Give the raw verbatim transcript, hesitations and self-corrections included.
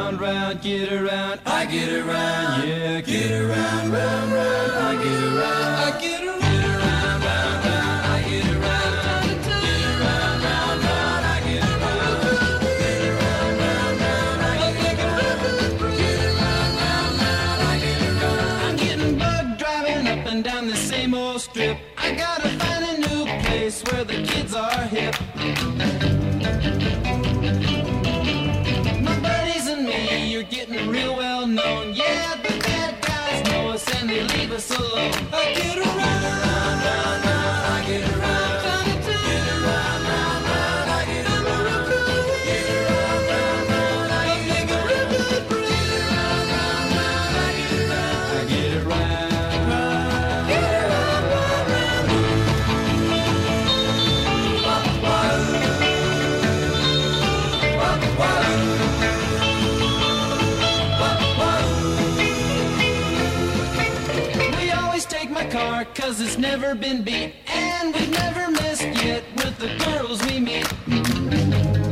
round, round, get around, I get around, yeah, get around, round, round, I get around, I get around, get around, round, round, I get around, get around, round, round, I get around, get around, round, round, I get around, get around, round, round, I get around. I'm getting bugged driving up and down the same old strip. I gotta find a new place where the kids are hip. You're getting real well known, yeah, the bad guys know us and they leave us alone. I get around, round, round, round, I get around, get around, round, round, I get around, get around, round, round, I get around, get around, round, round, I get around, I get around, get around, round, round. Car, cause it's never been beat, and we've never missed yet with the girls we meet.